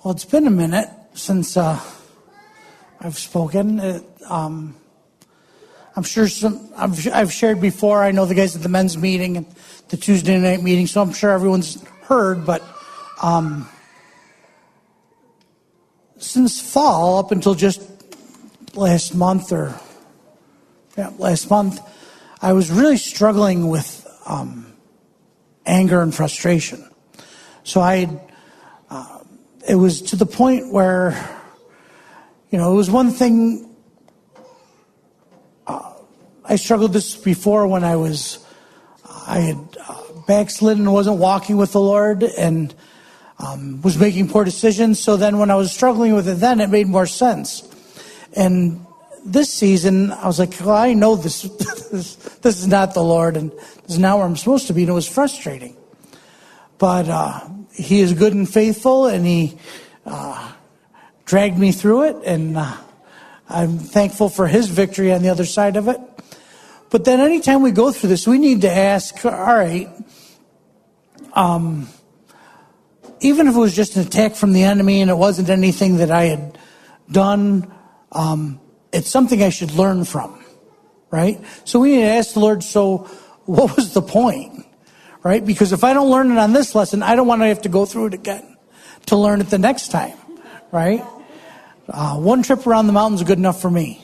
Well, it's been a minute since I've spoken. I'm sure I've shared before. I know the guys at the men's meeting and the Tuesday night meeting, so I'm sure everyone's heard. But since fall up until just last month, I was really struggling with anger and frustration. So it was to the point where, it was one thing. I struggled this before when I had backslidden and wasn't walking with the Lord and was making poor decisions. So then when I was struggling with it then, it made more sense. And this season, I was like, well, I know this is not the Lord, and this is not where I'm supposed to be. And it was frustrating. But He is good and faithful, and He dragged me through it, and I'm thankful for His victory on the other side of it. But then anytime we go through this, we need to ask, all right, even if it was just an attack from the enemy and it wasn't anything that I had done, it's something I should learn from, right? So we need to ask the Lord, so what was the point, right? Because if I don't learn it on this lesson, I don't want to have to go through it again to learn it the next time, right? One trip around the mountains is good enough for me.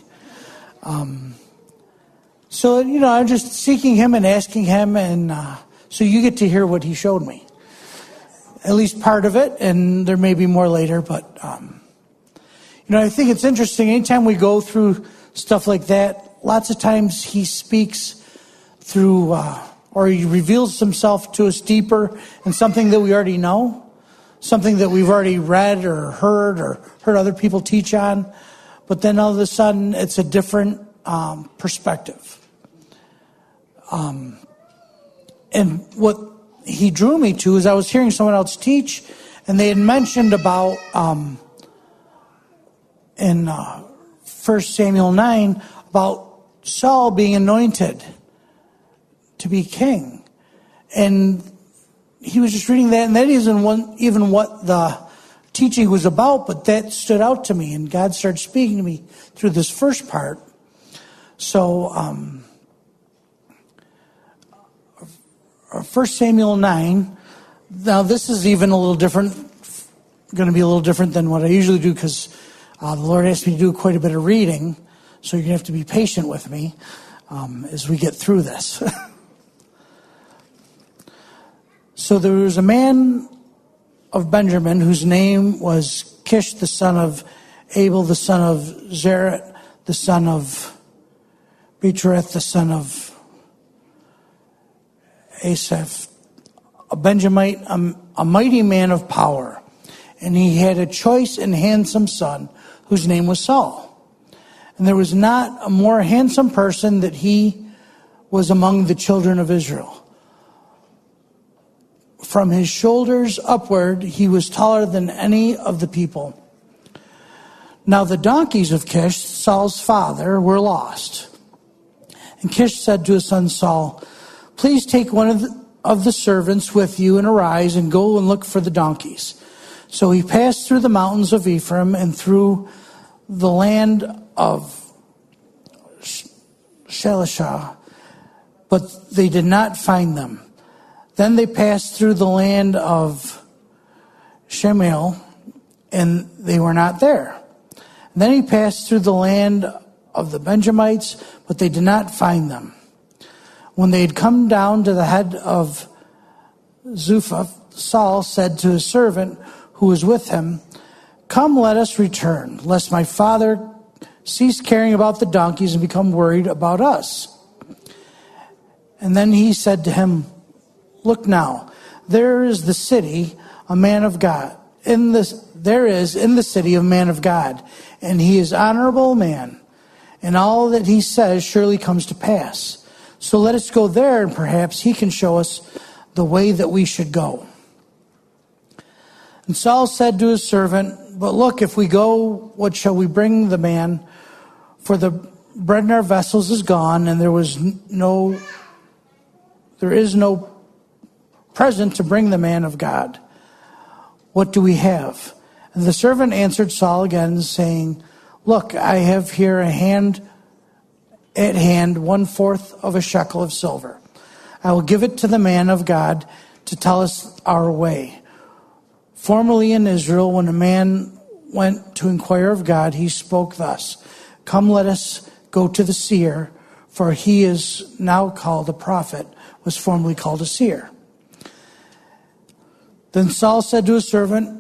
So, I'm just seeking Him and asking Him, and so you get to hear what He showed me. At least part of it, and there may be more later, but, I think it's interesting. Anytime we go through stuff like that, lots of times He speaks through, or He reveals Himself to us deeper in something that we already know, something that we've already read or heard other people teach on, but then all of a sudden it's a different perspective. And what He drew me to is I was hearing someone else teach, and they had mentioned about in 1 Samuel 9 about Saul being anointed to be king. And he was just reading that, and that isn't even what the teaching was about, but that stood out to me, and God started speaking to me through this first part. So 1 Samuel 9, now this is even a little different, going to be a little different than what I usually do, because the Lord asked me to do quite a bit of reading, so you're going to have to be patient with me as we get through this. So there was a man of Benjamin whose name was Kish, the son of Abel, the son of Zerah, the son of Bechereth, the son of Asaph, a Benjamite, a mighty man of power. And he had a choice and handsome son whose name was Saul. And there was not a more handsome person that he was among the children of Israel. From his shoulders upward, he was taller than any of the people. Now the donkeys of Kish, Saul's father, were lost. And Kish said to his son Saul, "Please take one of the servants with you and arise and go and look for the donkeys." So he passed through the mountains of Ephraim and through the land of Shalishah, but they did not find them. Then they passed through the land of Shemuel, and they were not there. And then he passed through the land of the Benjamites, but they did not find them. When they had come down to the head of Zupha, Saul said to his servant who was with him, "Come, let us return, lest my father cease caring about the donkeys and become worried about us." And then he said to him, "Look now, there is the city, a man of God. There is in the city a man of God, and he is honorable man, and all that he says surely comes to pass. So let us go there, and perhaps he can show us the way that we should go." And Saul said to his servant, "But look, if we go, what shall we bring the man? For the bread in our vessels is gone, and there is no present to bring the man of God. What do we have?" And the servant answered Saul again, saying, Look, I have here at hand 1/4 of a shekel of silver. I will give it to the man of God to tell us our way. Formerly in Israel, when a man went to inquire of God, he spoke thus, Come, let us go to the seer, for he is now called a prophet, was formerly called a seer. Then Saul said to his servant,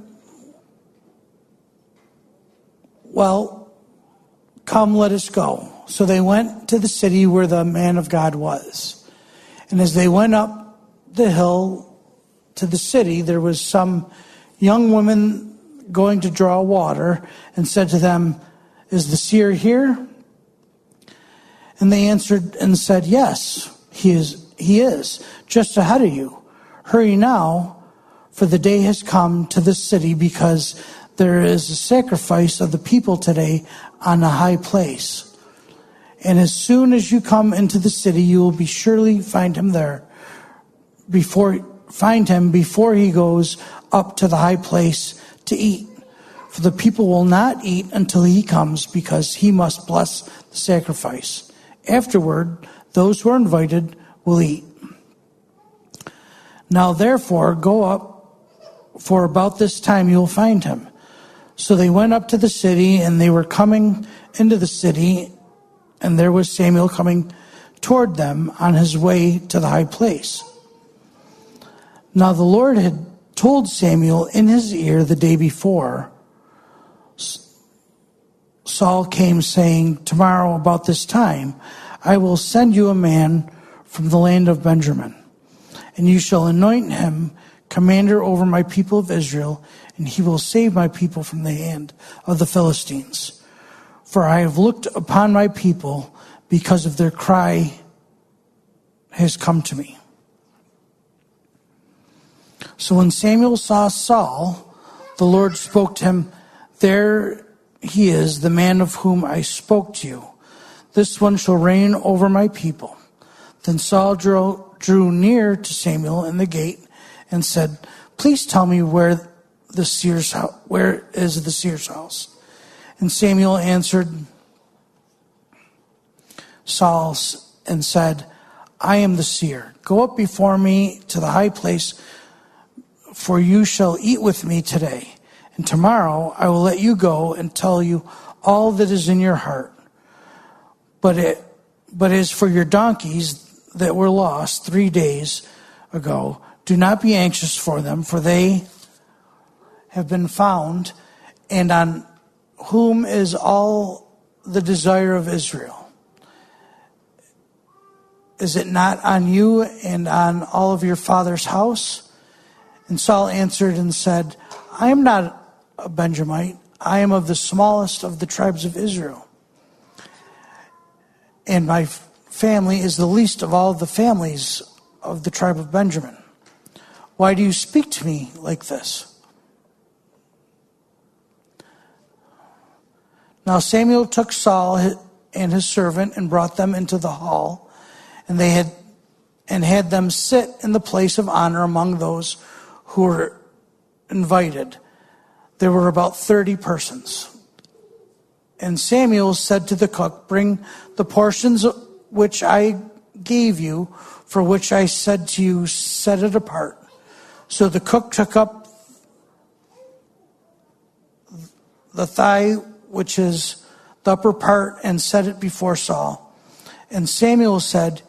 Well, come, let us go. So they went to the city where the man of God was. And as they went up the hill to the city, there was some young women going to draw water, and said to them, Is the seer here? And they answered and said, Yes, he is, just ahead of you. Hurry now, for the day has come to this city, because there is a sacrifice of the people today on a high place. And as soon as you come into the city, you will be surely find him there, before he goes up to the high place to eat. For the people will not eat until he comes, because he must bless the sacrifice. Afterward, those who are invited will eat. Now therefore, go up, for about this time you will find him. So they went up to the city, and they were coming into the city, and there was Samuel coming toward them on his way to the high place. Now the Lord had told Samuel in his ear the day before. Saul came saying, Tomorrow about this time I will send you a man from the land of Benjamin, and you shall anoint him commander over my people of Israel, and he will save my people from the hand of the Philistines. For I have looked upon my people, because of their cry has come to me. So when Samuel saw Saul, the Lord spoke to him, There he is, the man of whom I spoke to you. This one shall reign over my people. Then Saul drew near to Samuel in the gate and said, Please tell me where is the seer's house? And Samuel answered Saul and said, I am the seer. Go up before me to the high place, for you shall eat with me today. And tomorrow I will let you go and tell you all that is in your heart. But as for your donkeys that were lost 3 days ago, do not be anxious for them, for they have been found, and on whom is all the desire of Israel? Is it not on you and on all of your father's house? And Saul answered and said, I am not a Benjamite. I am of the smallest of the tribes of Israel. And my family is the least of all the families of the tribe of Benjamin. Why do you speak to me like this? Now Samuel took Saul and his servant and brought them into the hall, and had them sit in the place of honor among those who were invited. There were about 30 persons. And Samuel said to the cook, Bring the portions which I gave you, for which I said to you, set it apart. So the cook took up the thigh, which is the upper part, and set it before Saul. And Samuel said,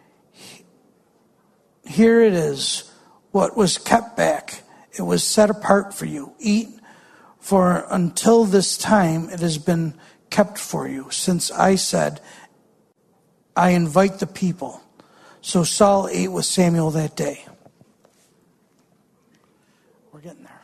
Here it is, what was kept back. It was set apart for you. Eat, for until this time it has been kept for you, since I said, I invite the people. So Saul ate with Samuel that day. We're getting there.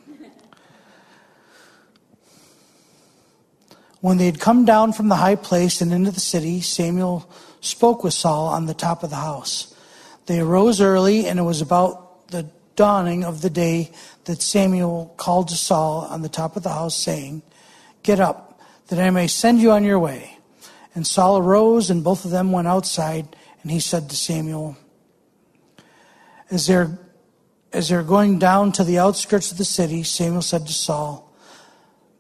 When they had come down from the high place and into the city, Samuel spoke with Saul on the top of the house. They arose early, and it was about the dawning of the day that Samuel called to Saul on the top of the house, saying, Get up, that I may send you on your way. And Saul arose, and both of them went outside, and he said to Samuel, As they're going down to the outskirts of the city, Samuel said to Saul,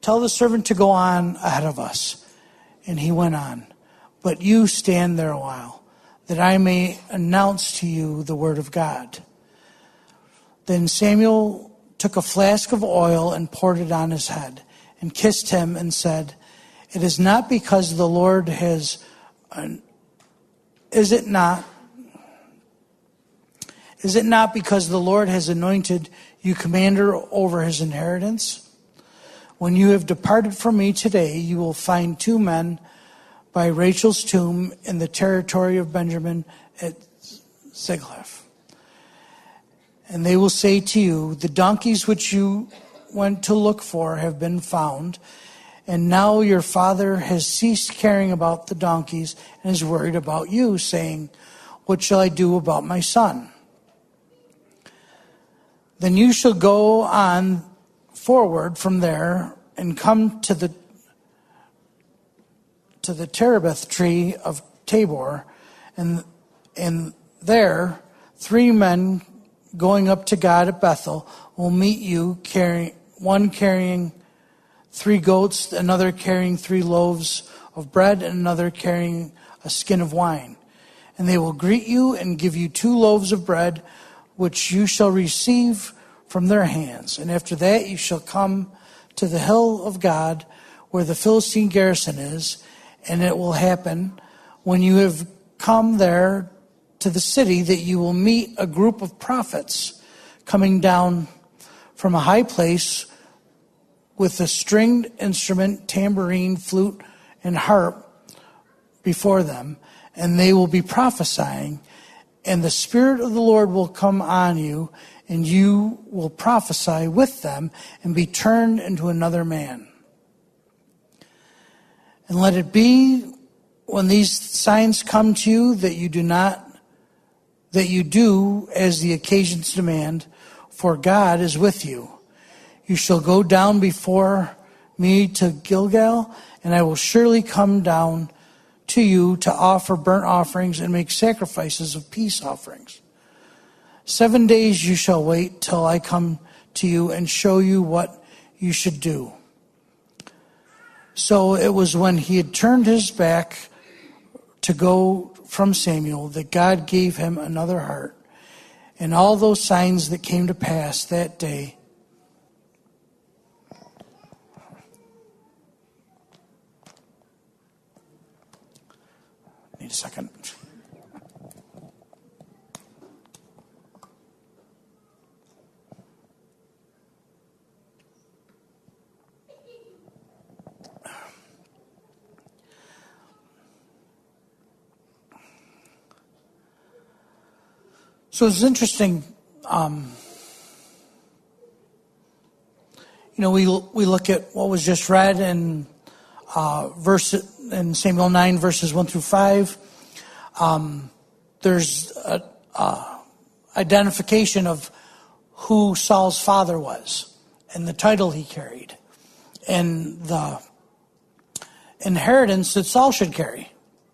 Tell the servant to go on ahead of us. And he went on. But you stand there a while, that I may announce to you the word of God. Then Samuel took a flask of oil and poured it on his head, and kissed him and said, It is not because the Lord has, is it not because the Lord has anointed you commander over his inheritance? When you have departed from me today, you will find 2 men by Rachel's tomb in the territory of Benjamin at Ziklag. And they will say to you, the donkeys which you went to look for have been found, and now your father has ceased caring about the donkeys and is worried about you, saying, What shall I do about my son? Then you shall go on forward from there and come to the terebinth tree of Tabor, and there 3 men going up to God at Bethel will meet you, one carrying 3 goats, another carrying 3 loaves of bread, and another carrying a skin of wine. And they will greet you and give you 2 loaves of bread, which you shall receive from their hands. And after that you shall come to the hill of God, where the Philistine garrison is, and it will happen when you have come there to the city that you will meet a group of prophets coming down from a high place with a stringed instrument, tambourine, flute, and harp before them, and they will be prophesying, and the Spirit of the Lord will come on you, and you will prophesy with them and be turned into another man. And let it be when these signs come to you that you do as the occasions demand, for God is with you. You shall go down before me to Gilgal, and I will surely come down to you to offer burnt offerings and make sacrifices of peace offerings. 7 days you shall wait till I come to you and show you what you should do. So it was when he had turned his back to go from Samuel that God gave him another heart. And all those signs that came to pass that day. Need a second. So it's interesting, we look at what was just read in in Samuel 9 verses 1 through 5. There's a identification of who Saul's father was and the title he carried and the inheritance that Saul should carry.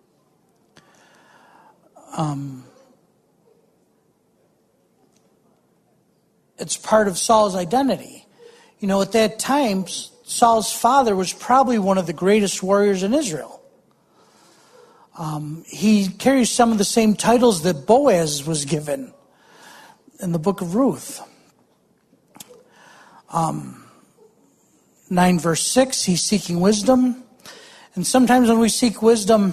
It's part of Saul's identity. At that time, Saul's father was probably one of the greatest warriors in Israel. He carries some of the same titles that Boaz was given in the book of Ruth. 9 verse 6, he's seeking wisdom. And sometimes when we seek wisdom,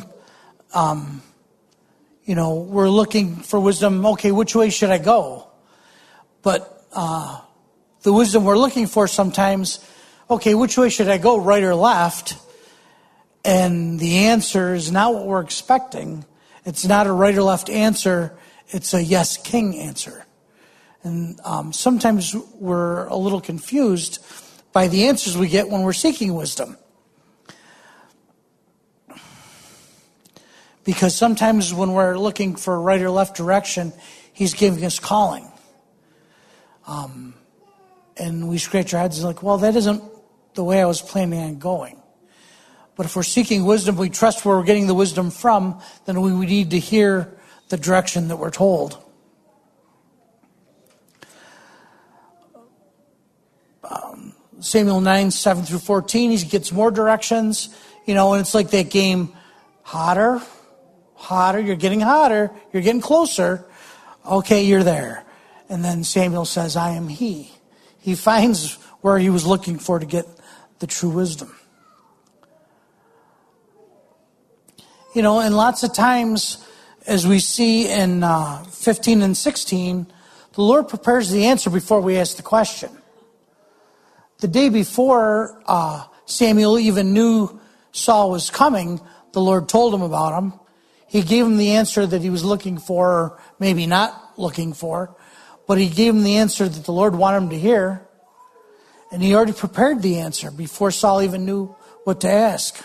we're looking for wisdom. Okay, which way should I go? But the wisdom we're looking for sometimes, okay, which way should I go, right or left? And the answer is not what we're expecting. It's not a right or left answer. It's a yes, king answer. And sometimes we're a little confused by the answers we get when we're seeking wisdom. Because sometimes when we're looking for right or left direction, he's giving us calling. And we scratch our heads and like, well, that isn't the way I was planning on going. But if we're seeking wisdom, we trust where we're getting the wisdom from, then we need to hear the direction that we're told. Samuel 9, 7 through 14, he gets more directions, and it's like that game, hotter, you're getting hotter, you're getting closer. Okay, you're there. And then Samuel says, I am he. He finds where he was looking for to get the true wisdom. And lots of times, as we see in 15 and 16, the Lord prepares the answer before we ask the question. The day before Samuel even knew Saul was coming, the Lord told him about him. He gave him the answer that he was looking for, or maybe not looking for, but he gave him the answer that the Lord wanted him to hear. And he already prepared the answer before Saul even knew what to ask.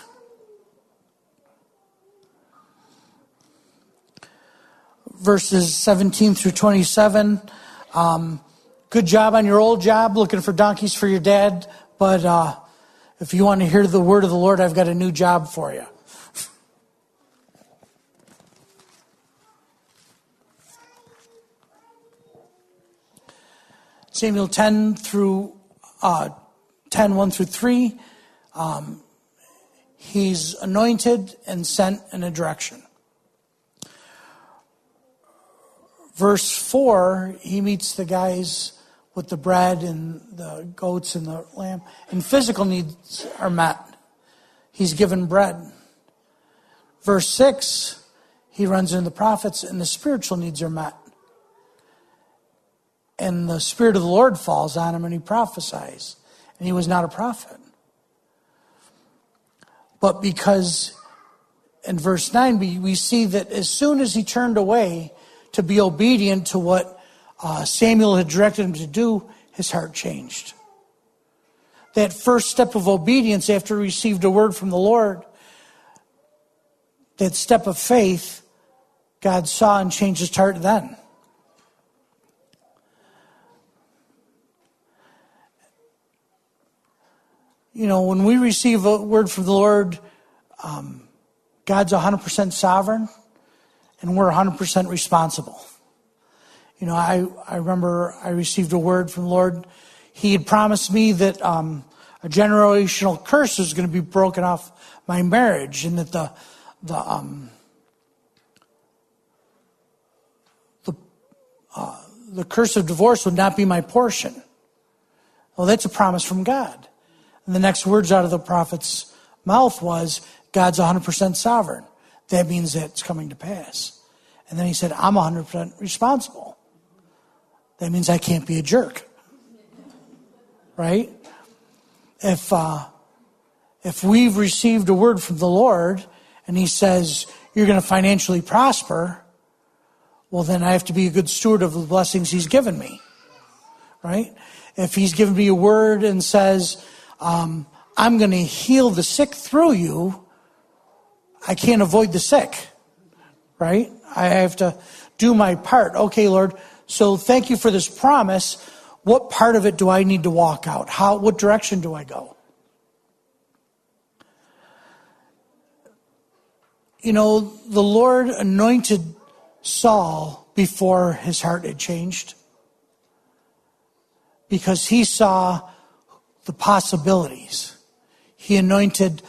Verses 17 through 27. Good job on your old job, looking for donkeys for your dad. But if you want to hear the word of the Lord, I've got a new job for you. Samuel 10, 1 through 3. He's anointed and sent in a direction. Verse 4, he meets the guys with the bread and the goats and the lamb. And physical needs are met. He's given bread. Verse 6, he runs into the prophets and the spiritual needs are met. And the Spirit of the Lord falls on him and he prophesies. And he was not a prophet. But because in verse 9 we see that as soon as he turned away to be obedient to what Samuel had directed him to do, his heart changed. That first step of obedience after he received a word from the Lord, that step of faith, God saw and changed his heart then. When we receive a word from the Lord, God's 100% sovereign, and we're 100% responsible. I remember I received a word from the Lord. He had promised me that a generational curse was going to be broken off my marriage, and that the curse of divorce would not be my portion. Well, that's a promise from God. And the next words out of the prophet's mouth was, God's 100% sovereign. That means that it's coming to pass. And then he said, I'm 100% responsible. That means I can't be a jerk. Right? If we've received a word from the Lord and he says, you're going to financially prosper, well, then I have to be a good steward of the blessings he's given me. Right? If he's given me a word and says, I'm going to heal the sick through you, I can't avoid the sick, right? I have to do my part. Okay, Lord, so thank you for this promise. What part of it do I need to walk out? What direction do I go? The Lord anointed Saul before his heart had changed, because he saw the possibilities. He anointed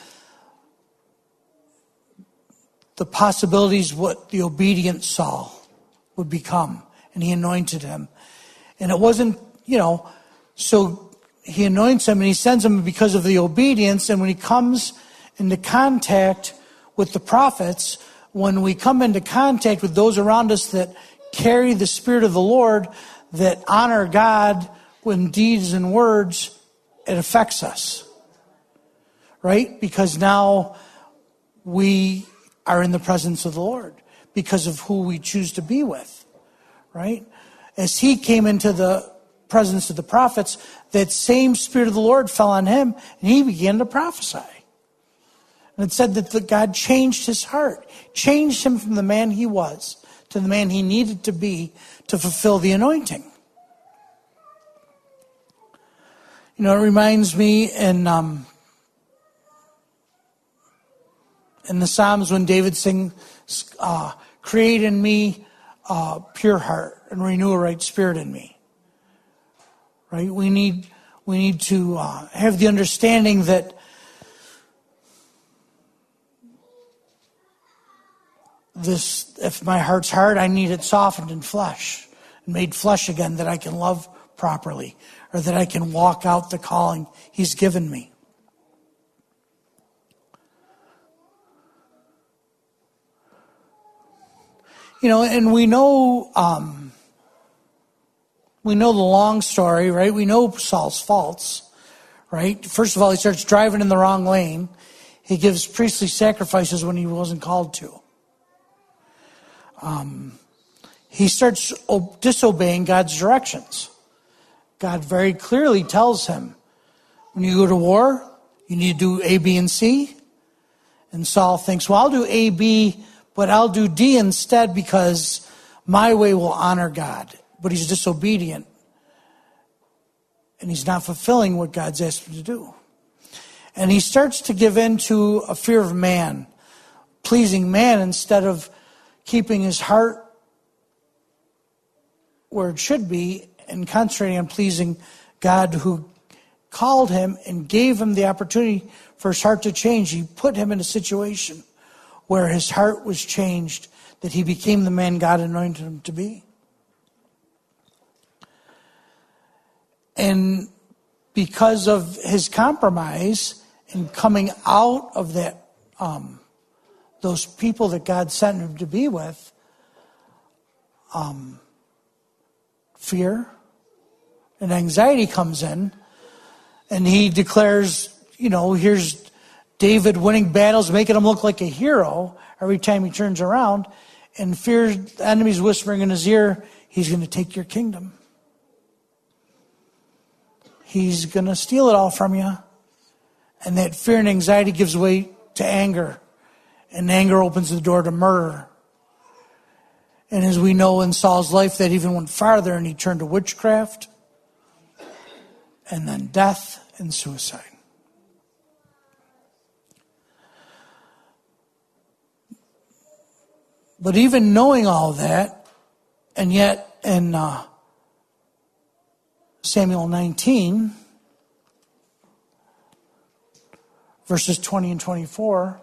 the possibilities what the obedient Saul would become. And he anointed him. And it wasn't, so he anoints him and he sends him because of the obedience. And when he comes into contact with the prophets, when we come into contact with those around us that carry the Spirit of the Lord, that honor God with deeds and words, it affects us, right? Because now we are in the presence of the Lord because of who we choose to be with, right? As he came into the presence of the prophets, that same Spirit of the Lord fell on him and he began to prophesy. And it said that God changed his heart, changed him from the man he was to the man he needed to be to fulfill the anointing. It reminds me in the Psalms when David sings, create in me a pure heart and renew a right spirit in me. Right? We need We need to have the understanding that if my heart's hard, I need it softened in flesh, made flesh again, that I can love properly, or that I can walk out the calling He's given me. And we know the long story, right? We know Saul's faults, right? First of all, he starts driving in the wrong lane. He gives priestly sacrifices when he wasn't called to. He starts disobeying God's directions. God very clearly tells him, when you go to war, you need to do A, B, and C. And Saul thinks, well, I'll do A, B, but I'll do D instead because my way will honor God. But he's disobedient. And he's not fulfilling what God's asked him to do. And he starts to give in to a fear of man, pleasing man instead of keeping his heart where it should be and concentrating on pleasing God, who called him and gave him the opportunity for his heart to change. He put him in a situation where his heart was changed, that he became the man God anointed him to be. And because of his compromise and coming out of that, those people that God sent him to be with, fear and anxiety comes in, and he declares, here's David winning battles, making him look like a hero every time he turns around, and fear, the enemy's whispering in his ear, he's going to take your kingdom. He's going to steal it all from you. And that fear and anxiety gives way to anger. And anger opens the door to murder. And as we know in Saul's life, that even went farther, and he turned to witchcraft, and then death and suicide. But even knowing all that, and yet in Samuel 19, verses 20 and 24,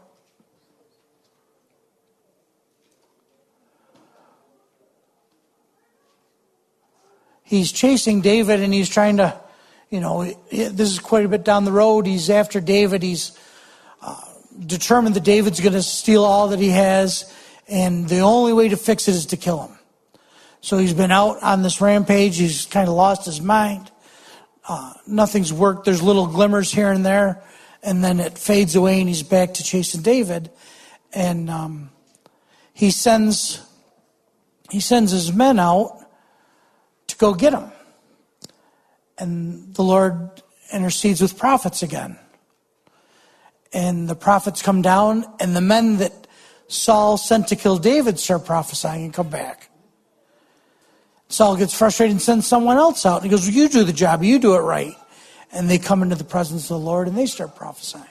he's chasing David, and he's trying to, this is quite a bit down the road. He's after David. He's determined that David's going to steal all that he has, and the only way to fix it is to kill him. So he's been out on this rampage. He's kind of lost his mind. Nothing's worked. There's little glimmers here and there, and then it fades away, and he's back to chasing David. And he sends his men out to go get him. And the Lord intercedes with prophets again. And the prophets come down, and the men that Saul sent to kill David start prophesying and come back. Saul gets frustrated and sends someone else out. And he goes, well, you do the job, you do it right. And they come into the presence of the Lord, and they start prophesying.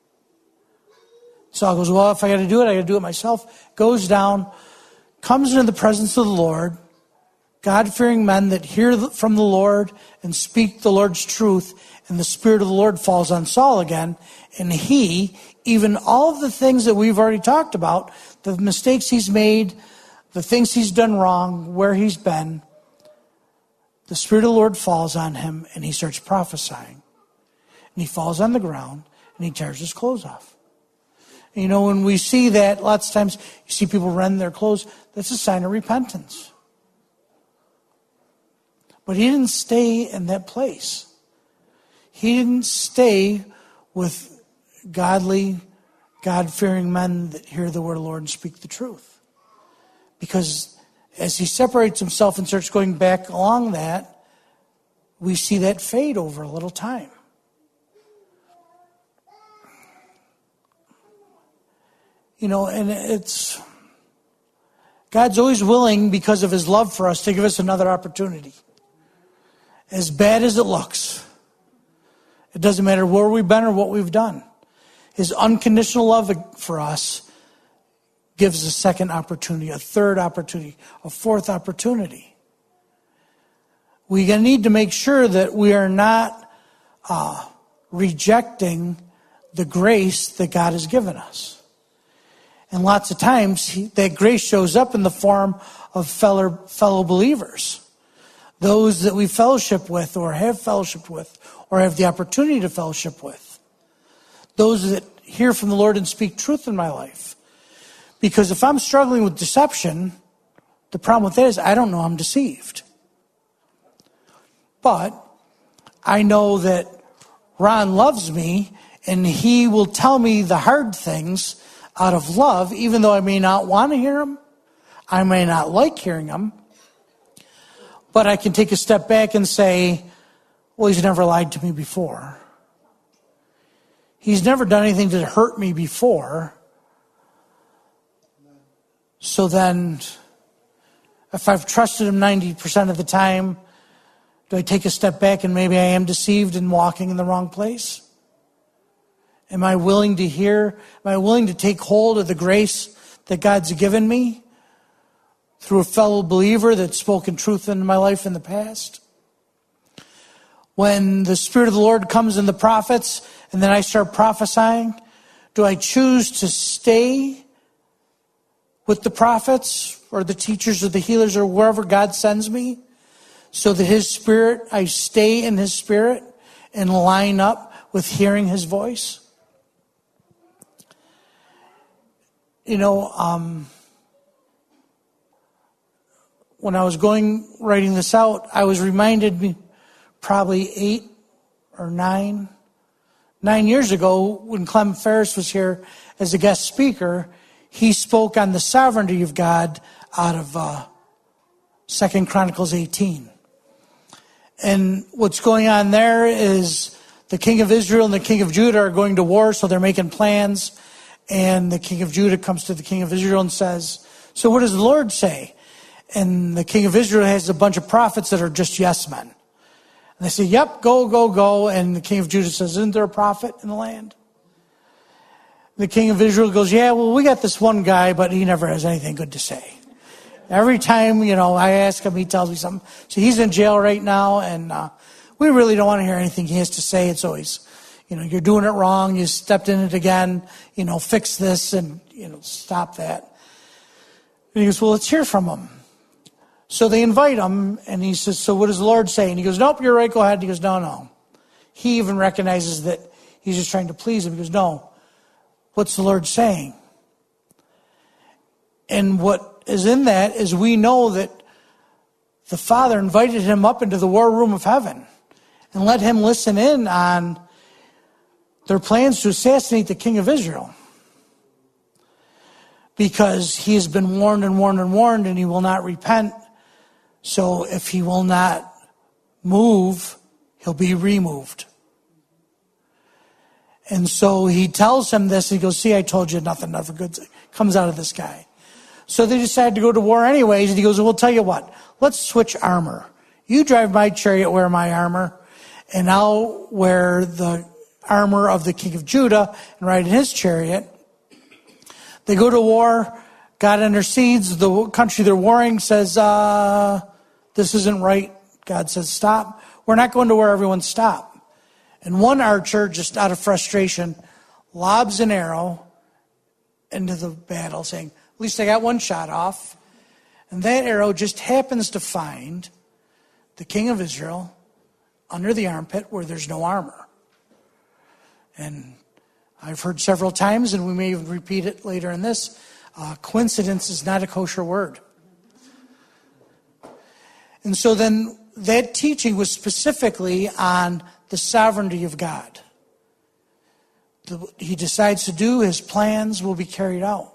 Saul goes, well, if I got to do it, I got to do it myself. Goes down, comes into the presence of the Lord, God-fearing men that hear from the Lord and speak the Lord's truth, and the Spirit of the Lord falls on Saul again, and he, even all of the things that we've already talked about, the mistakes he's made, the things he's done wrong, where he's been, the Spirit of the Lord falls on him, and he starts prophesying. And he falls on the ground, and he tears his clothes off. When we see that, lots of times you see people rend their clothes, that's a sign of repentance. But he didn't stay in that place. He didn't stay with godly, God-fearing men that hear the word of the Lord and speak the truth. Because as he separates himself and starts going back along that, we see that fade over a little time. And it's, God's always willing, because of his love for us, to give us another opportunity. As bad as it looks, it doesn't matter where we've been or what we've done. His unconditional love for us gives a second opportunity, a third opportunity, a fourth opportunity. We need to make sure that we are not rejecting the grace that God has given us. And lots of times that grace shows up in the form of fellow believers. Those that we fellowship with or have fellowship with or have the opportunity to fellowship with. Those that hear from the Lord and speak truth in my life. Because if I'm struggling with deception, the problem with that is I don't know I'm deceived. But I know that Ron loves me and he will tell me the hard things out of love, even though I may not want to hear them. I may not like hearing them. But I can take a step back and say, well, he's never lied to me before. He's never done anything to hurt me before. So then, if I've trusted him 90% of the time, do I take a step back and maybe I am deceived and walking in the wrong place? Am I willing to hear? Am I willing to take hold of the grace that God's given me through a fellow believer that's spoken truth into my life in the past? When the Spirit of the Lord comes in the prophets and then I start prophesying, do I choose to stay with the prophets or the teachers or the healers or wherever God sends me so that His Spirit, I stay in His Spirit and line up with hearing His voice? You know, when I was writing this out, I was reminded probably 9 years ago when Clem Ferris was here as a guest speaker. He spoke on the sovereignty of God out of 2 Chronicles 18. And what's going on there is the king of Israel and the king of Judah are going to war, so they're making plans. And the king of Judah comes to the king of Israel and says, so what does the Lord say? And the king of Israel has a bunch of prophets that are just yes men. And they say, yep, go, go, go. And the king of Judah says, isn't there a prophet in the land? The king of Israel goes, yeah, well, we got this one guy, but he never has anything good to say. Every time, I ask him, he tells me something. So he's in jail right now, and we really don't want to hear anything he has to say. It's always, you're doing it wrong. You stepped in it again. Fix this and, stop that. And he goes, well, let's hear from him. So they invite him, and he says, so what does the Lord say? And he goes, nope, you're right, go ahead. And he goes, no. He even recognizes that he's just trying to please him. He goes, no, what's the Lord saying? And what is in that is we know that the Father invited him up into the war room of heaven and let him listen in on their plans to assassinate the king of Israel. Because he has been warned and warned and warned, and he will not repent. So if he will not move, he'll be removed. And so he tells him this, and he goes, see, I told you nothing good comes out of this guy. So they decide to go to war anyways, and he goes, well, tell you what, let's switch armor. You drive my chariot, wear my armor, and I'll wear the armor of the king of Judah and ride in his chariot. They go to war. God intercedes. The country they're warring says, this isn't right. God says, stop. We're not going to where everyone stop. And one archer, just out of frustration, lobs an arrow into the battle, saying, at least I got one shot off. And that arrow just happens to find the king of Israel under the armpit where there's no armor. And I've heard several times, and we may even repeat it later in this, coincidence is not a kosher word. And so then that teaching was specifically on the sovereignty of God. He decides to do, his plans will be carried out.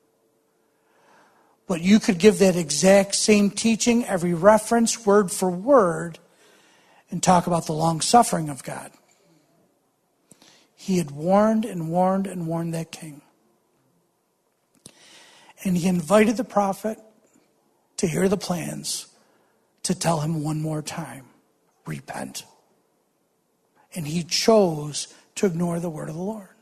But you could give that exact same teaching, every reference, word for word, and talk about the long suffering of God. He had warned and warned and warned that king. And he invited the prophet to hear the plans, to tell him one more time, repent. And he chose to ignore the word of the Lord.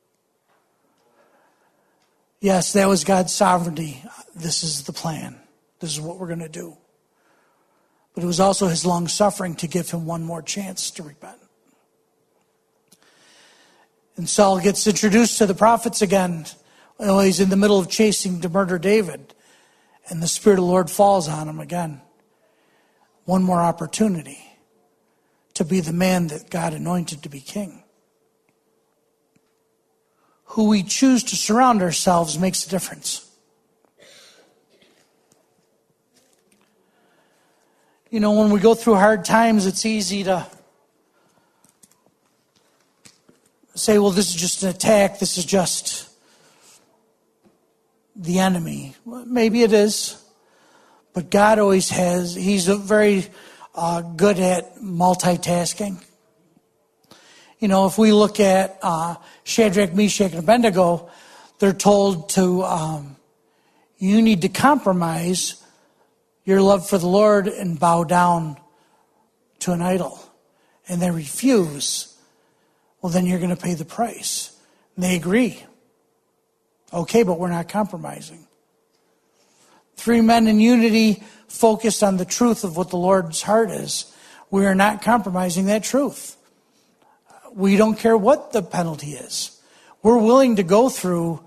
Yes, that was God's sovereignty. This is the plan. This is what we're going to do. But it was also his long suffering to give him one more chance to repent. And Saul gets introduced to the prophets again. Well, he's in the middle of chasing to murder David. And the Spirit of the Lord falls on him again. One more opportunity to be the man that God anointed to be king. Who we choose to surround ourselves makes a difference. You know, when we go through hard times, it's easy to say, well, this is just an attack. This is just the enemy. Well, maybe it is. But God always has. He's very good at multitasking. You know, if we look at Shadrach, Meshach, and Abednego, they're told to, you need to compromise your love for the Lord and bow down to an idol. And they refuse. Well, then you're going to pay the price. And they agree. Okay, but we're not compromising. 3 men in unity focused on the truth of what the Lord's heart is. We are not compromising that truth. We don't care what the penalty is. We're willing to go through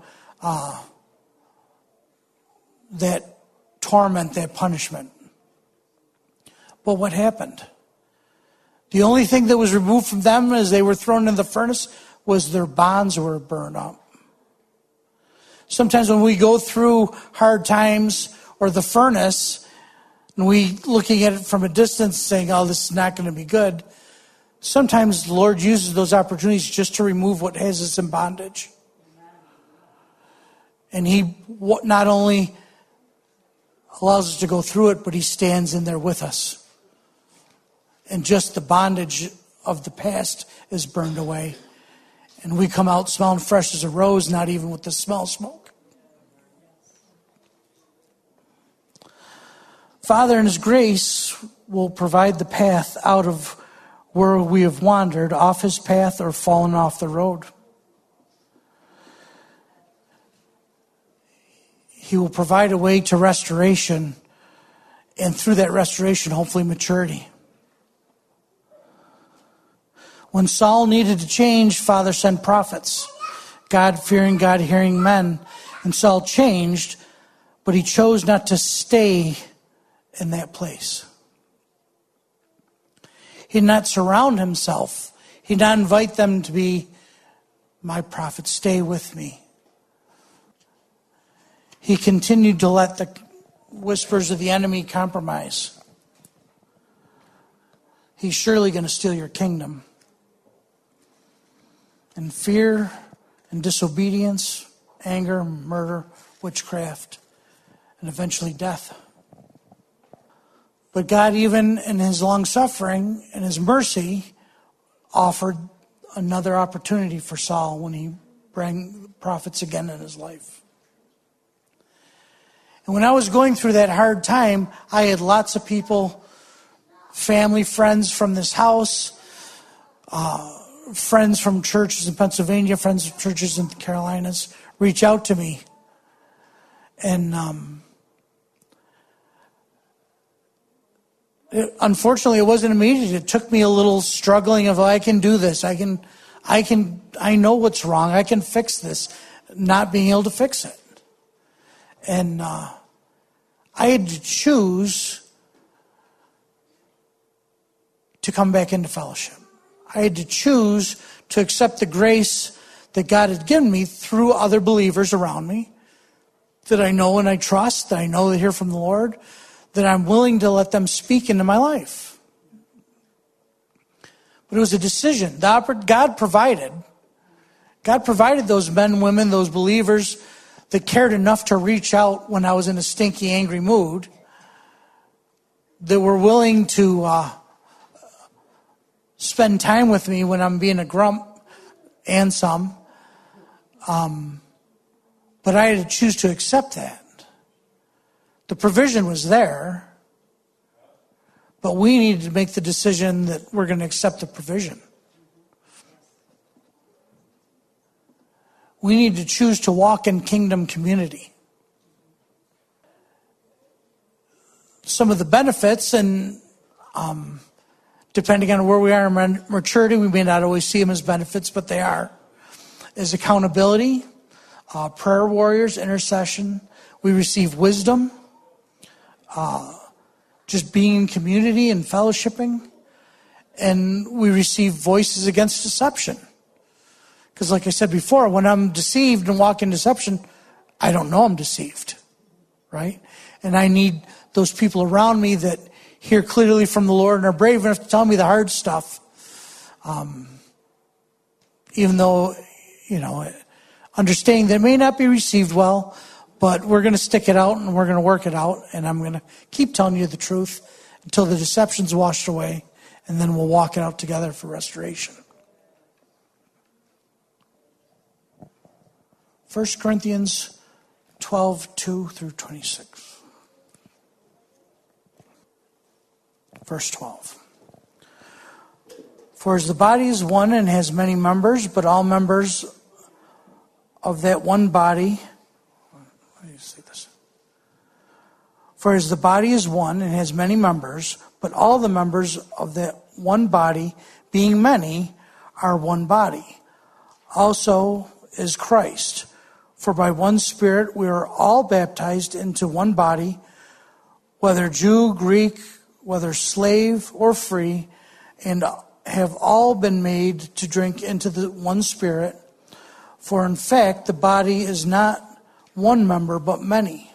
that torment, that punishment. But what happened? The only thing that was removed from them as they were thrown in the furnace was their bonds were burned up. Sometimes when we go through hard times or the furnace, and we looking at it from a distance saying, oh, this is not going to be good, sometimes the Lord uses those opportunities just to remove what has us in bondage. And He not only allows us to go through it, but He stands in there with us. And just the bondage of the past is burned away. And we come out smelling fresh as a rose, not even with the smell of smoke. Father, in His grace, will provide the path out of where we have wandered, off His path or fallen off the road. He will provide a way to restoration, and through that restoration, hopefully maturity. When Saul needed to change, Father sent prophets, God-fearing, God-hearing men. And Saul changed, but he chose not to stay in that place. He did not surround himself. He did not invite them to be my prophet. Stay with me. He continued to let the whispers of the enemy compromise. He's surely going to steal your kingdom. And fear and disobedience, anger, murder, witchcraft, and eventually death. But God, even in His long suffering and His mercy, offered another opportunity for Saul when He brought prophets again in his life. And when I was going through that hard time, I had lots of people, family, friends from this house, friends from churches in Pennsylvania, friends from churches in the Carolinas, reach out to me. And unfortunately, it wasn't immediate. It took me a little struggling of, I can do this. I know what's wrong. I can fix this. Not being able to fix it. And I had to choose to come back into fellowship. I had to choose to accept the grace that God had given me through other believers around me that I know and I trust, that I know they hear from the Lord, that I'm willing to let them speak into my life. But it was a decision. God provided those men, women, those believers that cared enough to reach out when I was in a stinky, angry mood, that were willing to spend time with me when I'm being a grump and some. But I had to choose to accept that. The provision was there, but we needed to make the decision that we're going to accept the provision. We need to choose to walk in kingdom community. Some of the benefits, and depending on where we are in maturity, we may not always see them as benefits, but they are. is accountability, prayer warriors, intercession. We receive wisdom, just being in community and fellowshipping. And we receive voices against deception. Because like I said before, when I'm deceived and walk in deception, I don't know I'm deceived, right? And I need those people around me that hear clearly from the Lord and are brave enough to tell me the hard stuff. Even though, understanding that it may not be received well, but we're going to stick it out and we're going to work it out. And I'm going to keep telling you the truth until the deception's washed away. And then we'll walk it out together for restoration. 1 Corinthians 12:2 through 26. Verse 12. For as the body is one and has many members, but all members of that one body. How do you say this? For as the body is one and has many members, but all the members of that one body, being many, are one body. Also is Christ. For by one Spirit we are all baptized into one body, whether Jew, Greek, whether slave or free, and have all been made to drink into the one Spirit. For in fact, the body is not one member, but many.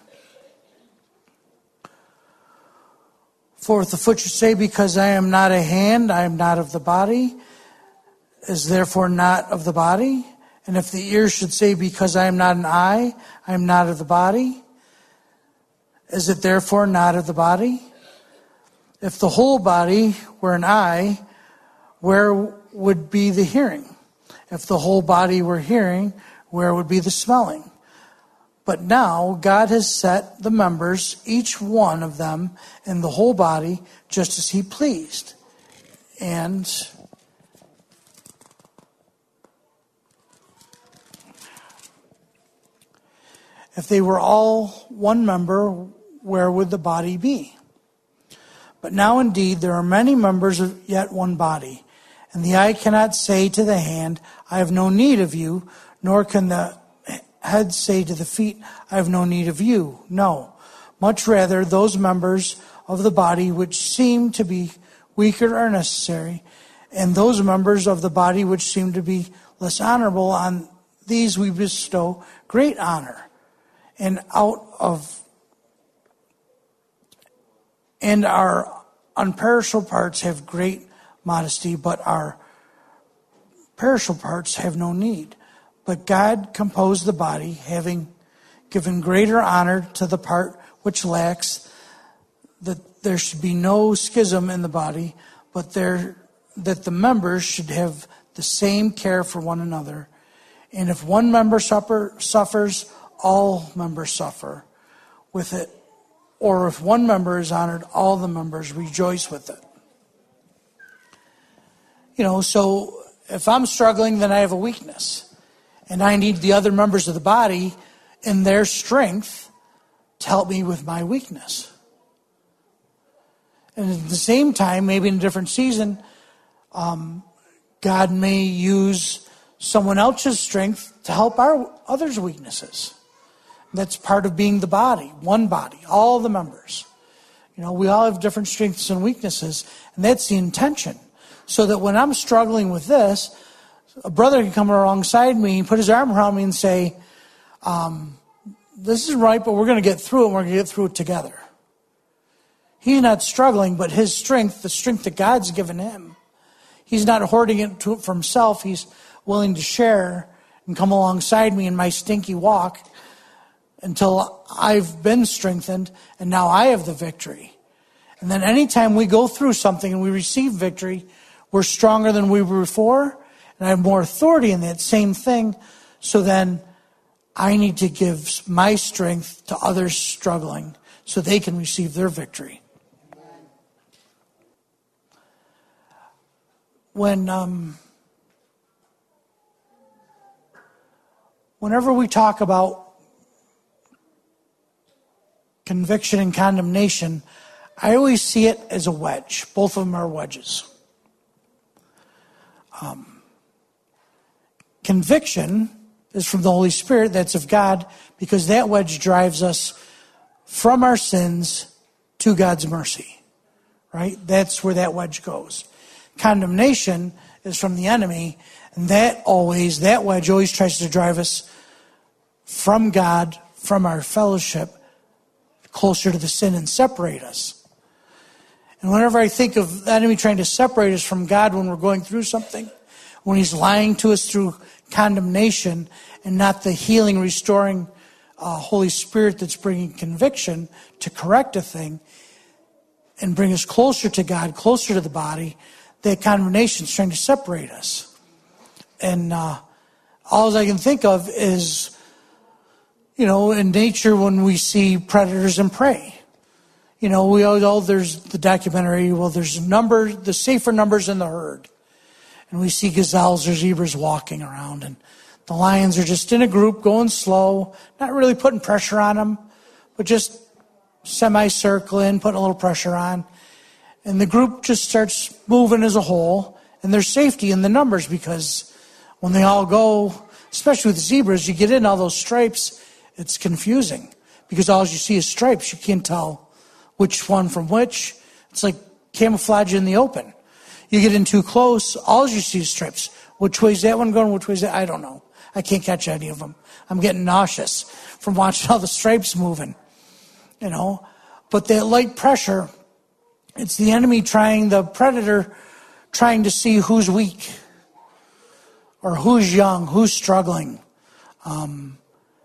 For if the foot should say, because I am not a hand, I am not of the body, is therefore not of the body. And if the ear should say, because I am not an eye, I am not of the body, is it therefore not of the body? If the whole body were an eye, where would be the hearing? If the whole body were hearing, where would be the smelling? But now God has set the members, each one of them, in the whole body, just as he pleased. And if they were all one member, where would the body be? But now indeed there are many members of yet one body. And the eye cannot say to the hand, I have no need of you, nor can the head say to the feet, I have no need of you. No, much rather those members of the body which seem to be weaker are necessary, and those members of the body which seem to be less honorable, on these we bestow great honor. And our unperishable parts have great modesty, but our perishable parts have no need. But God composed the body, having given greater honor to the part which lacks, that there should be no schism in the body, but that the members should have the same care for one another. And if one member suffers, all members suffer with it. Or if one member is honored, all the members rejoice with it. So if I'm struggling, then I have a weakness. And I need the other members of the body in their strength to help me with my weakness. And at the same time, maybe in a different season, God may use someone else's strength to help our others' weaknesses. That's part of being the body, one body, all the members. We all have different strengths and weaknesses, and that's the intention. So that when I'm struggling with this, a brother can come alongside me and put his arm around me and say, this is right, but we're going to get through it, and we're going to get through it together. He's not struggling, but his strength, the strength that God's given him, he's not hoarding it for himself. He's willing to share and come alongside me in my stinky walk until I've been strengthened, and now I have the victory. And then anytime we go through something and we receive victory, we're stronger than we were before, and I have more authority in that same thing. So then I need to give my strength to others struggling so they can receive their victory. Whenever we talk about conviction and condemnation, I always see it as a wedge. Both of them are wedges. Conviction is from the Holy Spirit, that's of God, because that wedge drives us from our sins to God's mercy, right? That's where that wedge goes. Condemnation is from the enemy, and that wedge always tries to drive us from God, from our fellowship, closer to the sin and separate us. And whenever I think of the enemy trying to separate us from God when we're going through something, when he's lying to us through condemnation and not the healing, restoring Holy Spirit that's bringing conviction to correct a thing and bring us closer to God, closer to the body, that condemnation is trying to separate us. And all I can think of is, in nature when we see predators and prey. We always, there's the documentary, there's the safer numbers in the herd. And we see gazelles or zebras walking around, and the lions are just in a group going slow, not really putting pressure on them, but just semi-circling, putting a little pressure on. And the group just starts moving as a whole, and there's safety in the numbers because when they all go, especially with zebras, you get in all those stripes, it's confusing because all you see is stripes. You can't tell which one from which. It's like camouflage in the open. You get in too close, all you see is stripes. Which way is that one going? Which way is that? I don't know. I can't catch any of them. I'm getting nauseous from watching all the stripes moving. But that light pressure, it's the enemy the predator trying to see who's weak or who's young, who's struggling. And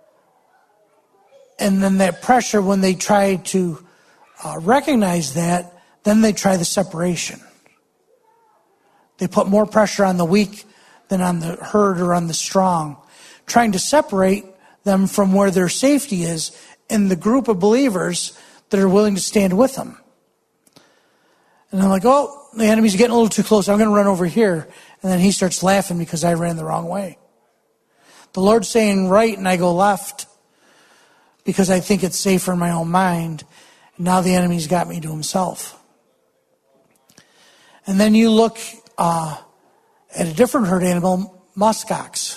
then that pressure, when they try to recognize that, then they try the separation. They put more pressure on the weak than on the herd or on the strong, trying to separate them from where their safety is in the group of believers that are willing to stand with them. And I'm like, the enemy's getting a little too close. I'm going to run over here. And then he starts laughing because I ran the wrong way. The Lord's saying right and I go left because I think it's safer in my own mind. And now the enemy's got me to himself. And then you look at a different herd animal, muskox.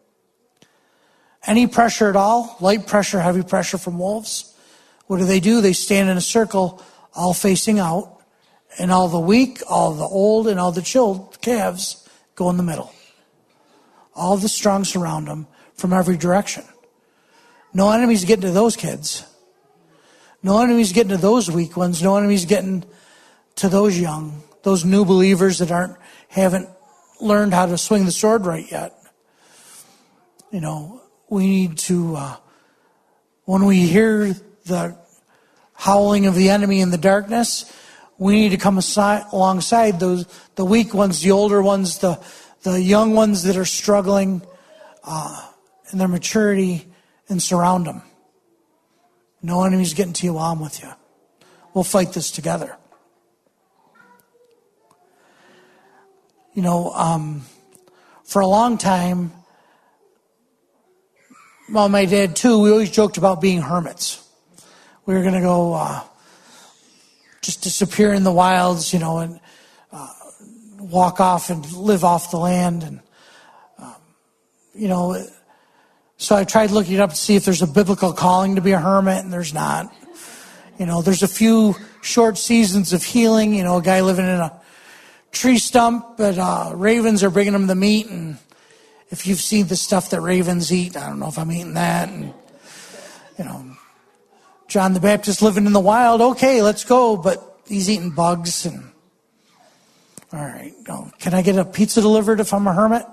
Any pressure at all, light pressure, heavy pressure from wolves, what do? They stand in a circle, all facing out, and all the weak, all the old, and all the chilled calves go in the middle. All the strong surround them from every direction. No enemies getting to those kids. No enemies getting to those weak ones. No enemies getting to those young, those new believers that haven't learned how to swing the sword right yet. We need to, when we hear the howling of the enemy in the darkness, we need to come alongside the weak ones, the older ones, the young ones that are struggling in their maturity, and surround them. No enemy's getting to you while I'm with you. We'll fight this together. For a long time, my dad too, we always joked about being hermits. We were going to go just disappear in the wilds, and walk off and live off the land. And, so I tried looking it up to see if there's a biblical calling to be a hermit, and there's not. There's a few short seasons of healing, a guy living in a tree stump, but ravens are bringing him the meat, and if you've seen the stuff that ravens eat, I don't know if I'm eating that, and John the Baptist living in the wild, okay, let's go, but he's eating bugs, and all right, can I get a pizza delivered if I'm a hermit?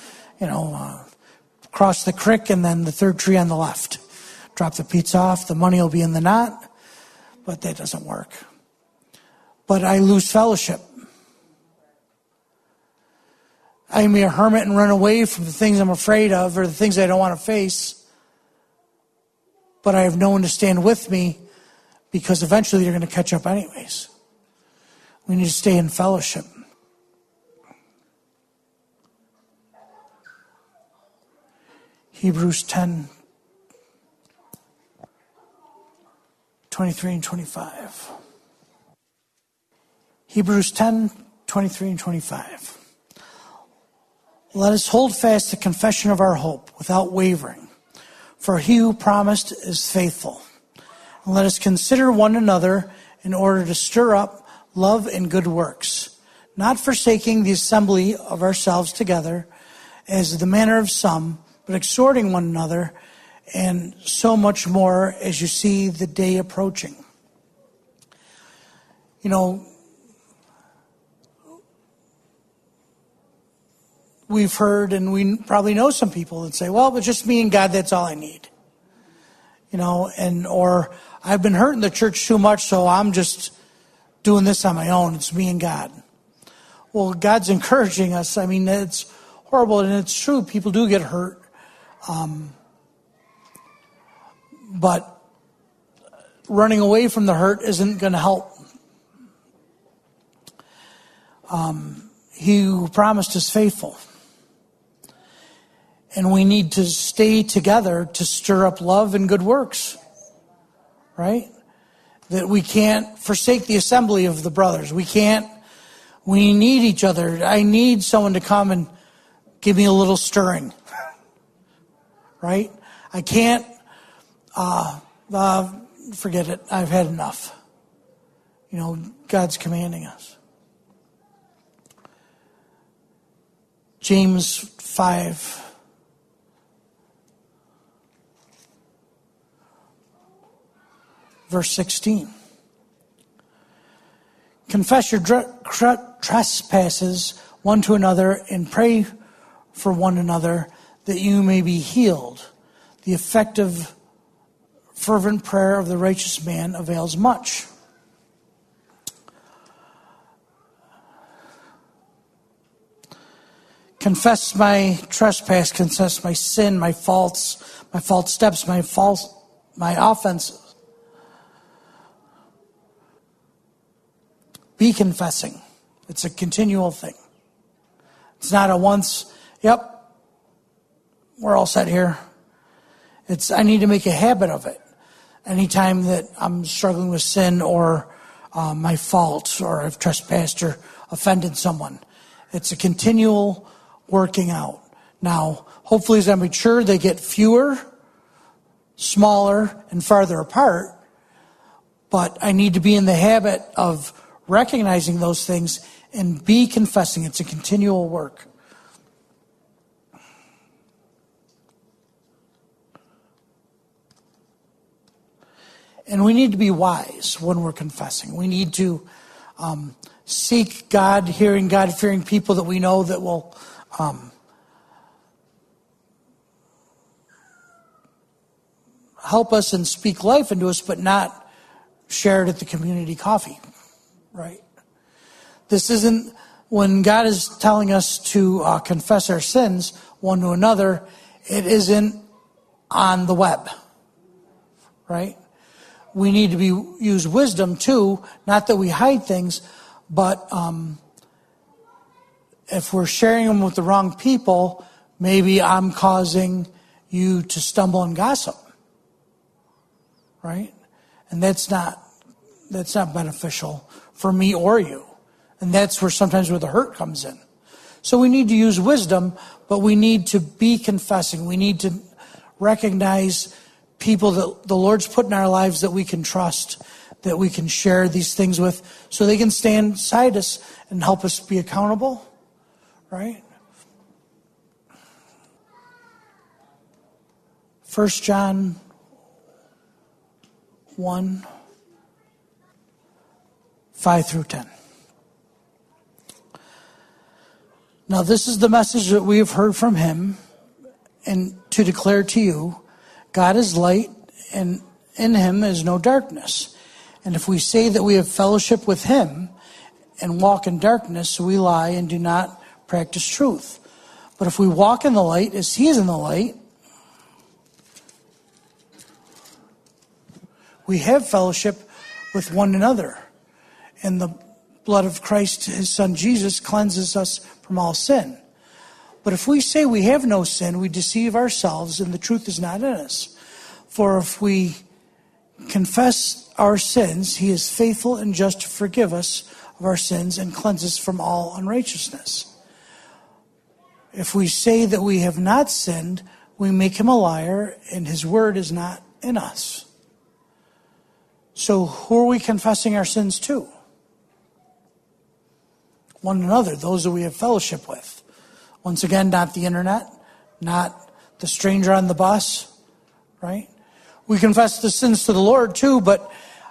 Cross the creek and then the third tree on the left. Drop the pizza off, the money will be in the knot, but that doesn't work. But I lose fellowship. I can be a hermit and run away from the things I'm afraid of or the things I don't want to face. But I have no one to stand with me because eventually they're going to catch up anyways. We need to stay in fellowship. Hebrews 10, 23 and 25. Hebrews 10, 23 and 25. Let us hold fast the confession of our hope without wavering, for he who promised is faithful. And let us consider one another in order to stir up love and good works, not forsaking the assembly of ourselves together, as the manner of some, but exhorting one another, and so much more as you see the day approaching. You know, we've heard, and we probably know some people that say, well, but just me and God, that's all I need. You know, or I've been hurting the church too much, so I'm just doing this on my own. It's me and God. Well, God's encouraging us. I mean, it's horrible, and it's true. People do get hurt. But running away from the hurt isn't going to help. He who promised is faithful. And we need to stay together to stir up love and good works. Right? That we can't forsake the assembly of the brothers. We need each other. I need someone to come and give me a little stirring. Right? I can't, forget it. I've had enough. You know, God's commanding us. James 5. Verse 16. Confess your trespasses one to another and pray for one another that you may be healed. The effective, fervent prayer of the righteous man avails much. Confess my trespass, confess my sin, my false steps, my offenses. Be confessing. It's a continual thing. It's not a once, yep, we're all set here. I need to make a habit of it. Anytime that I'm struggling with sin or my fault, or I've trespassed or offended someone, it's a continual working out. Now, hopefully as I mature, they get fewer, smaller, and farther apart. But I need to be in the habit of recognizing those things and be confessing. It's a continual work. And we need to be wise when we're confessing. We need to seek God, hearing God, fearing people that we know that will help us and speak life into us, but not share it at the community coffee. Right? This isn't, when God is telling us to confess our sins one to another, it isn't on the web. Right? We need to use wisdom too, not that we hide things, but if we're sharing them with the wrong people, maybe I'm causing you to stumble and gossip. Right? And that's not beneficial for me or you. And that's where the hurt comes in. So we need to use wisdom, but we need to be confessing. We need to recognize people that the Lord's put in our lives that we can trust, that we can share these things with, so they can stand beside us and help us be accountable. Right? 1 John 1, 5 through 10. Now this is the message that we have heard from him, and to declare to you, God is light, and in him is no darkness. And if we say that we have fellowship with him and walk in darkness, we lie and do not practice truth. But if we walk in the light as he is in the light, we have fellowship with one another. And the blood of Christ, his son Jesus, cleanses us from all sin. But if we say we have no sin, we deceive ourselves and the truth is not in us. For if we confess our sins, he is faithful and just to forgive us of our sins and cleanse us from all unrighteousness. If we say that we have not sinned, we make him a liar, and his word is not in us. So who are we confessing our sins to? One another, those that we have fellowship with. Once again, not the internet, not the stranger on the bus, right? We confess the sins to the Lord too, but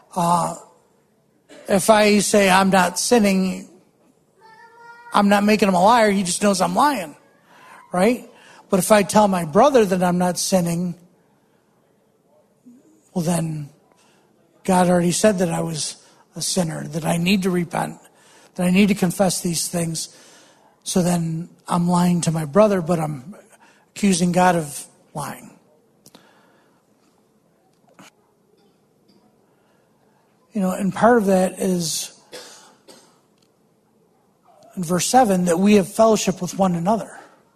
if I say I'm not sinning, I'm not making him a liar. He just knows I'm lying, right? But if I tell my brother that I'm not sinning, well then God already said that I was a sinner, that I need to repent, that I need to confess these things. So then I'm lying to my brother, but I'm accusing God of lying. And part of that is in verse 7 that we have fellowship with one another.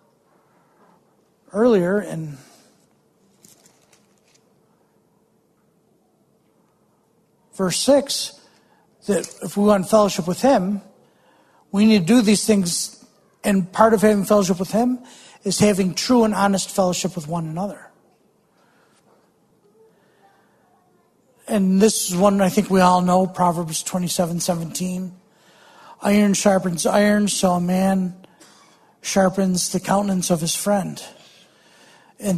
Earlier in verse 6, that if we want fellowship with him, we need to do these things, and part of having fellowship with him is having true and honest fellowship with one another. And this is one I think we all know, Proverbs 27:17. Iron sharpens iron, so a man sharpens the countenance of his friend. And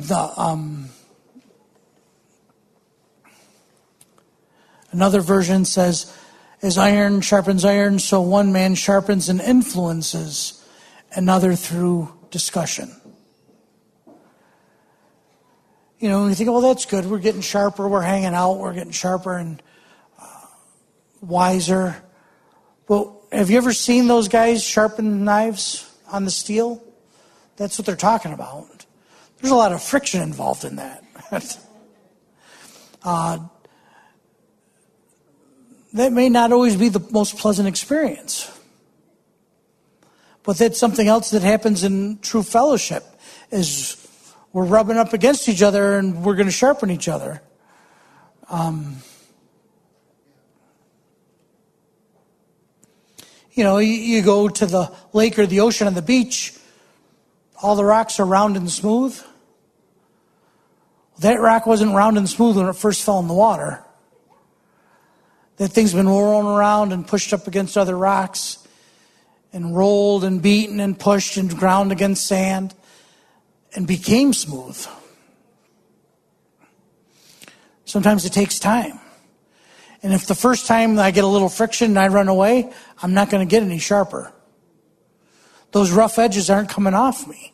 another version says, as iron sharpens iron, so one man sharpens and influences another through discussion. You think, well, that's good. We're getting sharper. We're hanging out. We're getting sharper and wiser. Well, have you ever seen those guys sharpen knives on the steel? That's what they're talking about. There's a lot of friction involved in that. That may not always be the most pleasant experience. But that's something else that happens in true fellowship, is we're rubbing up against each other and we're going to sharpen each other. You go to the lake or the ocean on the beach, all the rocks are round and smooth. That rock wasn't round and smooth when it first fell in the water. That thing's been rolling around and pushed up against other rocks and rolled and beaten and pushed and ground against sand and became smooth. Sometimes it takes time. And if the first time I get a little friction and I run away, I'm not going to get any sharper. Those rough edges aren't coming off me.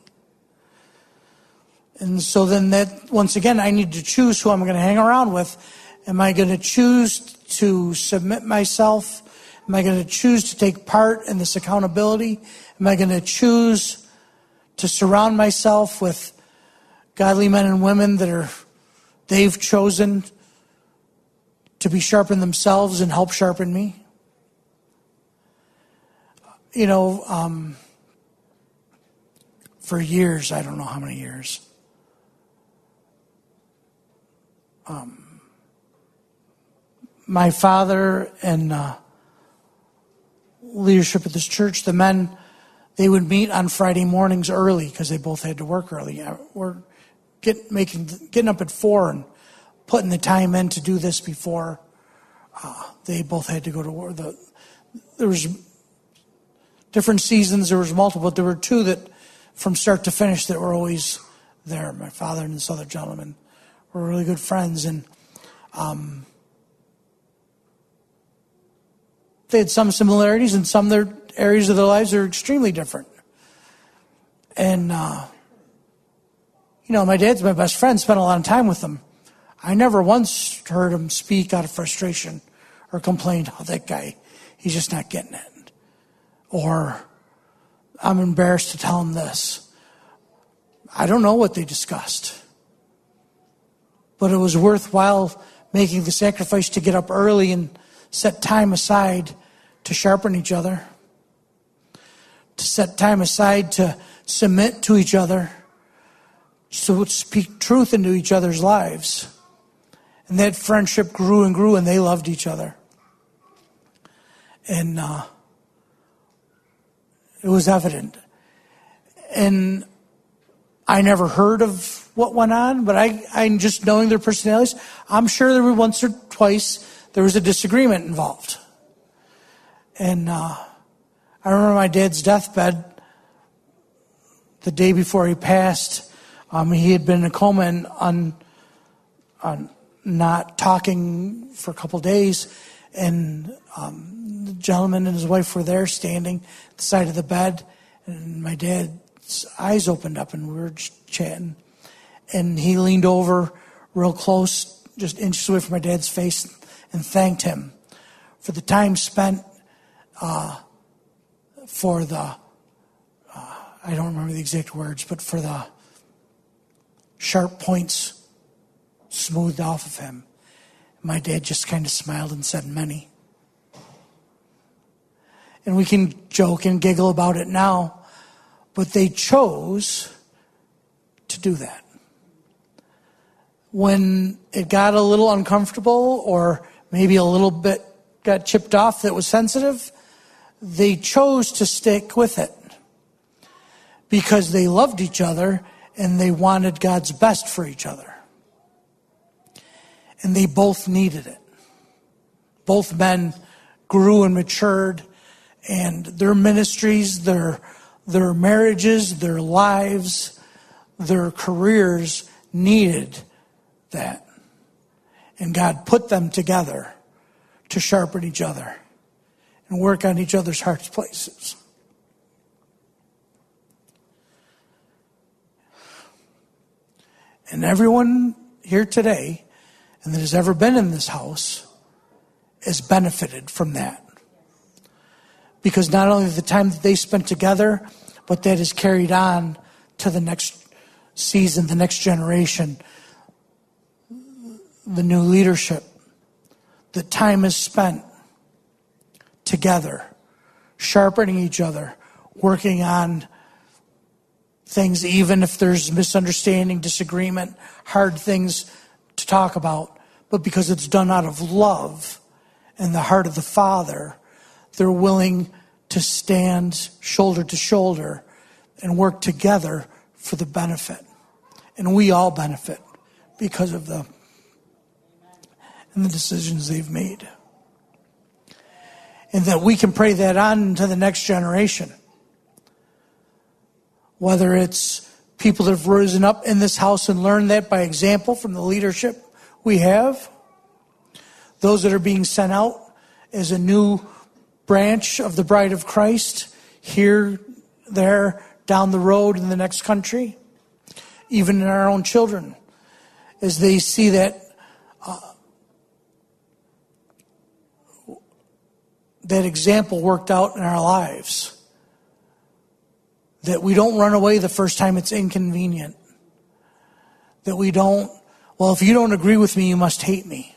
And so then that, once again, I need to choose who I'm going to hang around with. Am I going to choose to submit myself? Am I going to choose to take part in this accountability? Am I going to choose to surround myself with godly men and women that they've chosen to be sharpened themselves and help sharpen me? For years, I don't know how many years, my father and leadership of this church, the men, they would meet on Friday mornings early because they both had to work early. We're getting up at 4 and putting the time in to do this before they both had to go to work. There was different seasons. There was multiple, but there were two that from start to finish that were always there. My father and this other gentleman were really good friends, and they had some similarities, and some of their areas of their lives are extremely different. And, my dad's my best friend, spent a lot of time with him. I never once heard him speak out of frustration or complained, oh, that guy, he's just not getting it. Or, I'm embarrassed to tell him this. I don't know what they discussed. But it was worthwhile making the sacrifice to get up early and set time aside to sharpen each other, to set time aside to submit to each other, to speak truth into each other's lives. And that friendship grew and grew, and they loved each other. And it was evident. And I never heard of what went on, but I just knowing their personalities, I'm sure there were once or twice there was a disagreement involved. And I remember my dad's deathbed the day before he passed. He had been in a coma and on not talking for a couple days, and the gentleman and his wife were there standing at the side of the bed, and my dad's eyes opened up and we were just chatting, and he leaned over real close, just inches away from my dad's face, and thanked him for the time spent for the I don't remember the exact words, but for the sharp points smoothed off of him. My dad just kind of smiled and said, "Many." And we can joke and giggle about it now, but they chose to do that. When it got a little uncomfortable or maybe a little bit got chipped off that was sensitive, they chose to stick with it because they loved each other and they wanted God's best for each other. And they both needed it. Both men grew and matured, and their ministries, their marriages, their lives, their careers needed that. And God put them together to sharpen each other and work on each other's heart's places. And everyone here today, and that has ever been in this house, has benefited from that. Because not only the time that they spent together, but that is carried on to the next season, the next generation, the new leadership. The time is spent together, sharpening each other, working on things, even if there's misunderstanding, disagreement, hard things to talk about. But because it's done out of love and the heart of the Father, they're willing to stand shoulder to shoulder and work together for the benefit. And we all benefit because of them and the decisions they've made. And that we can pray that on to the next generation. Whether it's people that have risen up in this house and learned that by example from the leadership we have. Those that are being sent out as a new branch of the bride of Christ here, there, down the road in the next country. Even in our own children, as they see that that example worked out in our lives. That we don't run away the first time it's inconvenient. That we don't, well, if you don't agree with me, you must hate me.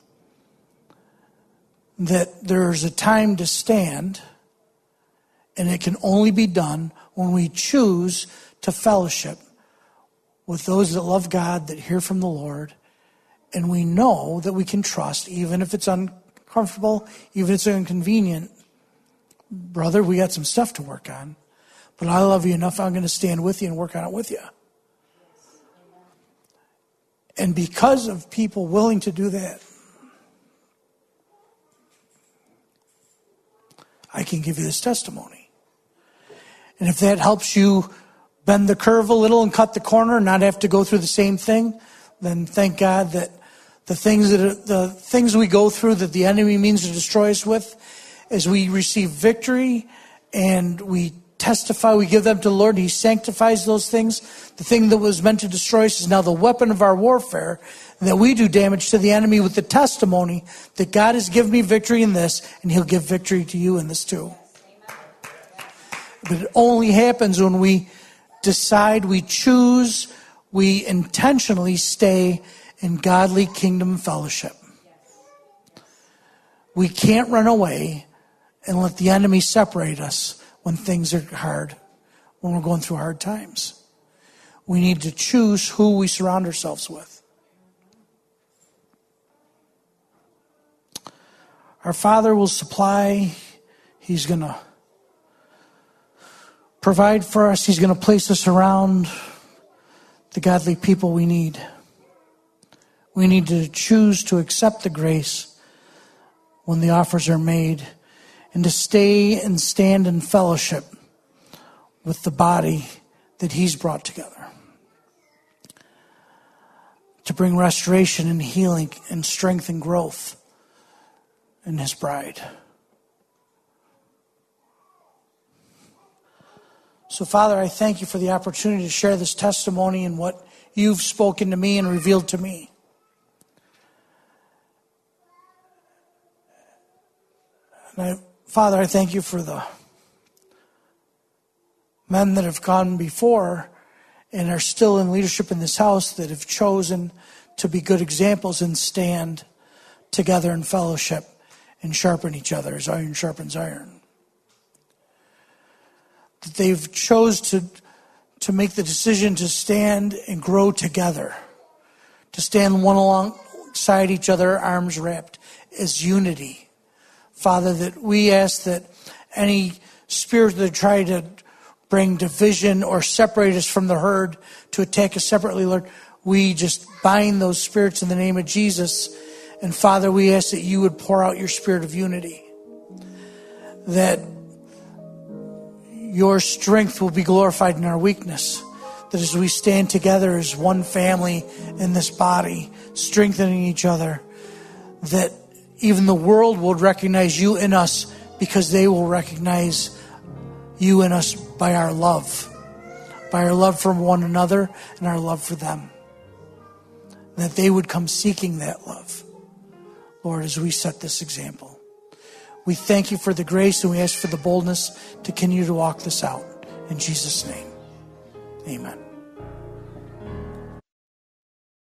That there's a time to stand, and it can only be done when we choose to fellowship with those that love God, that hear from the Lord, and we know that we can trust, even if it's uncomfortable, even if it's inconvenient. Brother, we got some stuff to work on, but I love you enough, I'm going to stand with you and work on it with you. And because of people willing to do that, I can give you this testimony. And if that helps you bend the curve a little and cut the corner and not have to go through the same thing, then thank God that the things we go through that the enemy means to destroy us with, as we receive victory and we testify, we give them to the Lord, He sanctifies those things. The thing that was meant to destroy us is now the weapon of our warfare, and that we do damage to the enemy with the testimony that God has given me victory in this, and He'll give victory to you in this too. But it only happens when we decide, we choose, we intentionally stay in godly kingdom fellowship. We can't run away and let the enemy separate us when things are hard, when we're going through hard times. We need to choose who we surround ourselves with. Our Father will supply. He's going to provide for us. He's going to place us around the godly people we need. We need to choose to accept the grace when the offers are made, and to stay and stand in fellowship with the body that He's brought together, to bring restoration and healing and strength and growth in His bride. So, Father, I thank You for the opportunity to share this testimony and what You've spoken to me and revealed to me. And Father, I thank You for the men that have gone before and are still in leadership in this house that have chosen to be good examples and stand together in fellowship and sharpen each other as iron sharpens iron. That they've chose to make the decision to stand and grow together, to stand one alongside each other, arms wrapped, as unity. Father, that we ask that any spirit that try to bring division or separate us from the herd to attack us separately, Lord, we just bind those spirits in the name of Jesus. And Father, we ask that You would pour out Your spirit of unity, that Your strength will be glorified in our weakness, that as we stand together as one family in this body, strengthening each other, that even the world will recognize You in us, because they will recognize You in us by our love for one another and our love for them. And that they would come seeking that love, Lord, as we set this example. We thank You for the grace, and we ask for the boldness to continue to walk this out. In Jesus' name, amen.